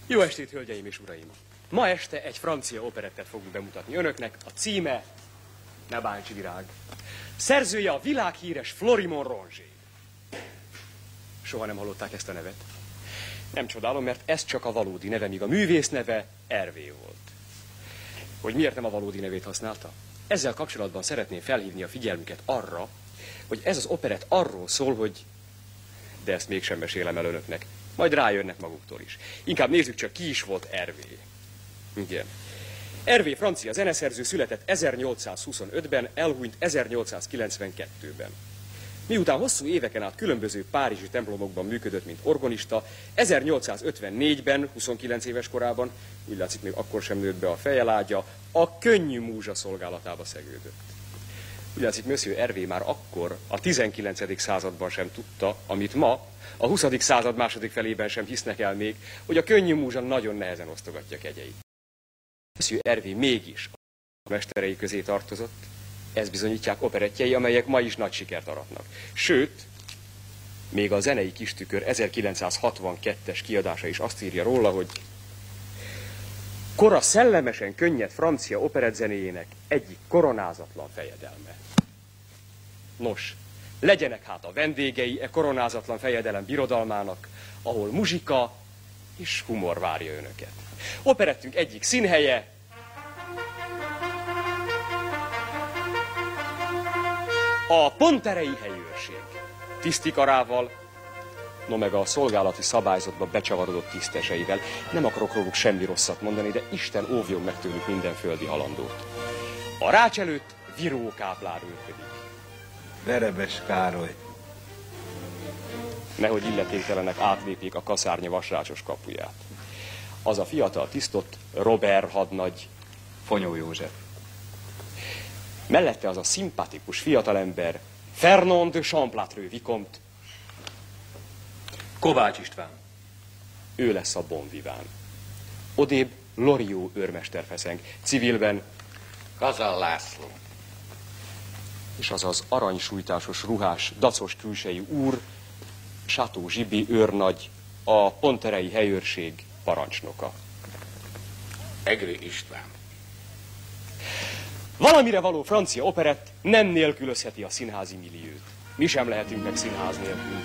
Jó estét, hölgyeim és uraim! Ma este egy francia operettet fogunk bemutatni önöknek. A címe Ne bántsi virág. Szerzője a világhíres Florimond Rongé. Soha nem hallották ezt a nevet? Nem csodálom, mert ez csak a valódi neve, míg a művész neve Hervé volt. Hogy miért nem a valódi nevét használta? Ezzel kapcsolatban szeretném felhívni a figyelmüket arra, hogy ez az operett arról szól, hogy... De ezt mégsem mesélem el önöknek. Majd rájönnek maguktól is. Inkább nézzük csak, ki is volt Hervé. Igen. Hervé francia zeneszerző, született 1825-ben, elhunyt 1892-ben. Miután hosszú éveken át különböző párizsi templomokban működött, mint organista, 1854-ben, 29 éves korában, úgy látszik, még akkor sem nőtt be a fejelágya, a könnyű múzsa szolgálatába szegődött. Úgy látszik, Monsieur Hervé már akkor, a 19. században sem tudta, amit ma, a 20. század második felében sem hisznek el még, hogy a könnyű múzsa nagyon nehezen osztogatja kegyeit. Monsieur Hervé mégis a mesterei közé tartozott, ezt bizonyítják operettjei, amelyek ma is nagy sikert aratnak. Sőt, még a Zenei Kistükör 1962-es kiadása is azt írja róla, hogy kora szellemesen könnyed francia operettzenéjének egyik koronázatlan fejedelme. Nos, legyenek hát a vendégei e koronázatlan fejedelem birodalmának, ahol muzsika és humor várja önöket. Operettünk egyik színhelye a Ponterei helyőrség. Tisztikarával, no meg a szolgálati szabályzatba becsavarodott tiszteseivel. Nem akarok róluk semmi rosszat mondani, de Isten óvjon meg tőlük minden földi halandót. A rács előtt Viró káplár őrködik. Verebes Károly. Nehogy illetéktelenek átlépjék a kaszárnya vasrácsos kapuját. Az a fiatal tisztott Robert hadnagy, Fonyó József. mellette az a szimpatikus fiatalember Fernand de Champlatreux Vicomte. Kovács István. Ő lesz a bon vivant. Odébb Loriot őrmester feszeng, civilben Kazal László. és az az aranysújtásos ruhás, dacos külsejű úr, Chateau Giby őrnagy, a Ponterei helyőrség parancsnoka. Egri István. Valamire való francia operett nem nélkülözheti a színházi milliót. Mi sem lehetünk meg színház nélkül.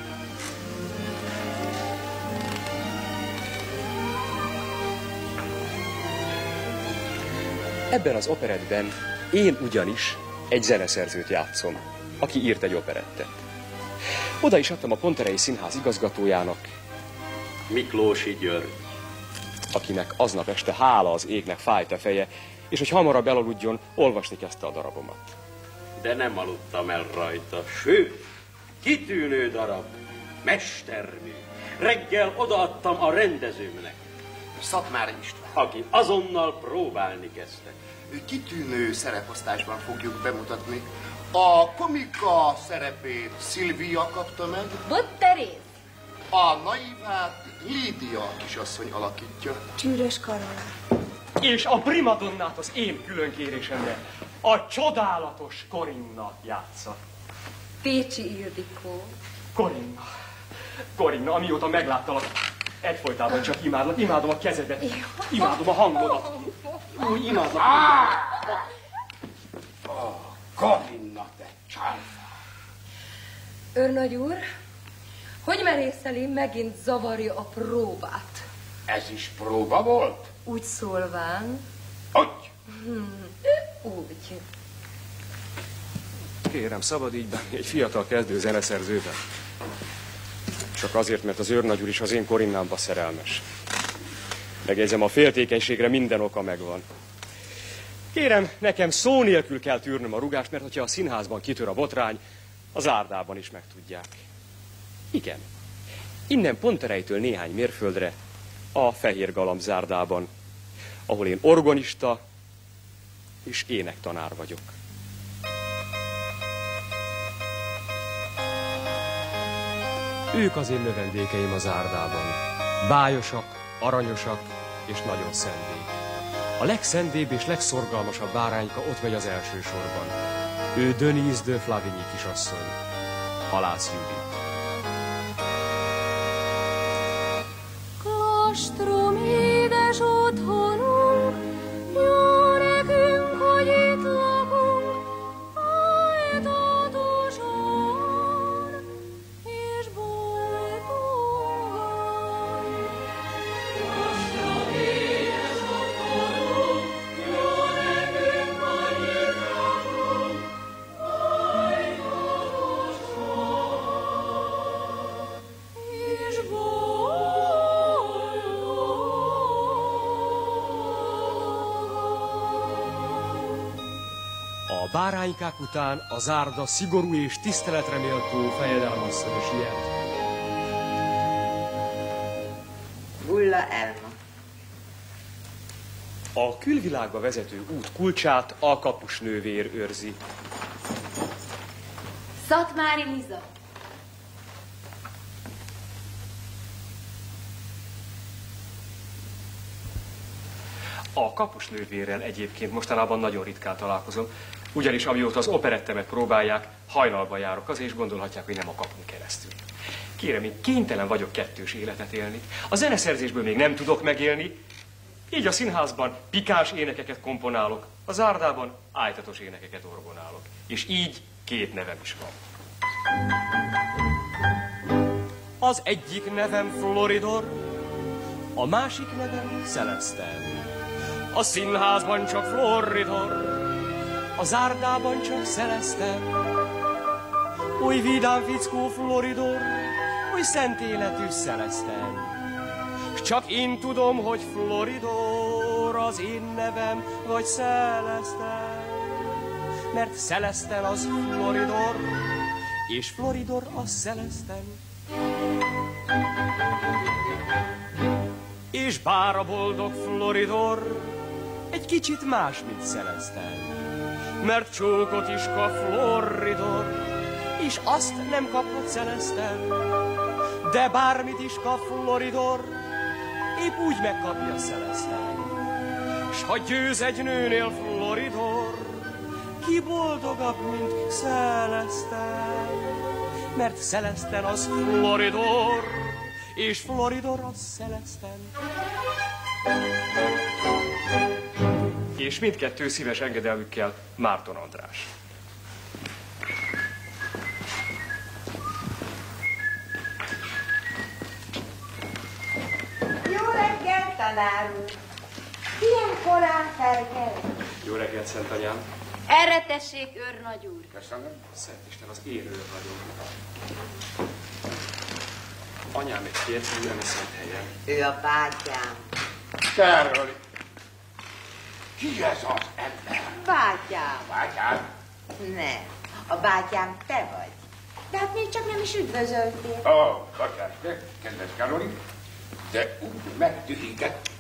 Ebben az operettben én ugyanis egy zeneszerzőt játszom, aki írt egy operettet. Oda is adtam a Ponterei Színház igazgatójának, Miklósi György. akinek aznap este hála az égnek fájt a feje, és hogy hamarabb elaludjon, olvasni kezdte a darabomat. De nem aludtam el rajta. Sőt, kitűnő darab, mestermű. Reggel odaadtam a rendezőmnek, Szatmári István. aki azonnal próbálni kezdte. Kitűnő szereposztásban fogjuk bemutatni. A komika szerepét Szilvia kapta meg, Botterész, a naivát Lídia kisasszony alakítja. Csűrös Karola, És a primadonnát az én külön kérésemre a csodálatos Korinna játsza. Pécsi Ildikó, Korinna, amióta megláttalak, egyfolytában csak imádlak, imádom a kezedet, imádom a hangodat. Úgy imádlak. Karinna, te csáfá! Őrnagy úr, hogy merészeli megint zavarja a próbát? Ez is próba volt? Úgy szólván, Hogy? úgy. Kérem, szabad így bánni egy fiatal kezdő zeneszerzővel. Csak azért, mert az őrnagy úr is az én Korinnámba szerelmes. Megjegyzem, a féltékenységre minden oka megvan. Kérem, nekem szó nélkül kell tűrnöm a rugást, mert hogyha a színházban kitör a botrány, az árdában is megtudják. Igen. Innen Ponterejtől néhány mérföldre, a Fehér Galamb zárdában, ahol én organista és énektanár vagyok. Ők az én növendékeim az árdában. Bályosak, aranyosak és nagyon szendék. A legszendébb és legszorgalmasabb bárányka ott vagy az első sorban. Ő Denise de Flavigny kisasszony, Halász Judit. Castrum báránykák után a zárda szigorú és tiszteletre méltó fejedelmasszony siet. Bulla Elma. A külvilágba vezető út kulcsát a kapusnővér őrzi. Szatmári Liza. A kapusnővérrel egyébként mostanában nagyon ritkán találkozom, ugyanis amióta az operettemet próbálják, hajnalba járok az, és gondolhatják, hogy nem a kapun keresztül. Kérem, én kénytelen vagyok kettős életet élni. A zeneszerzésből még nem tudok megélni, így a színházban pikáns énekeket komponálok, a zárdában ájtatos énekeket orgonálok. És így 2 nevem is van. Az egyik nevem Floridor, a másik nevem Celestin. A színházban csak Floridor, a zárdában csak Celestin. Oly vidám fickó Floridor, oly szent életű Celestin. S csak én tudom, hogy Floridor az én nevem, vagy Celestin. Mert Celestin az Floridor, és Floridor az Celestin. És bár a boldog Floridor egy kicsit más, mint Celestin, mert csókot is kap Floridor, és azt nem kaphat Celestin. De bármit is kap Floridor, épp úgy megkapja Celestin. S ha győz egy nőnél Floridor, ki boldogabb, mint Celestin. Mert Celestin az Floridor, és Floridor az Celestin. És mindkettő szíves engedelmükkel Márton András. Jó reggel, tanár úr! Ilyen korán felkel? Jó reggelt, Szent Anyám! Erre tessék, őrnagy úr. Köszönöm. Szent Isten, az én őrnagyom. Anyám egy férfi, nem szent helyen. Ő a bátyám. Teröli. Ki ez az ember? Bátyám. Bátyám? Nem, a bátyám te vagy. De hát még csak nem is üdvözöltél. Ó, bocsánat, kedves Karoli, de úgy megtűhített,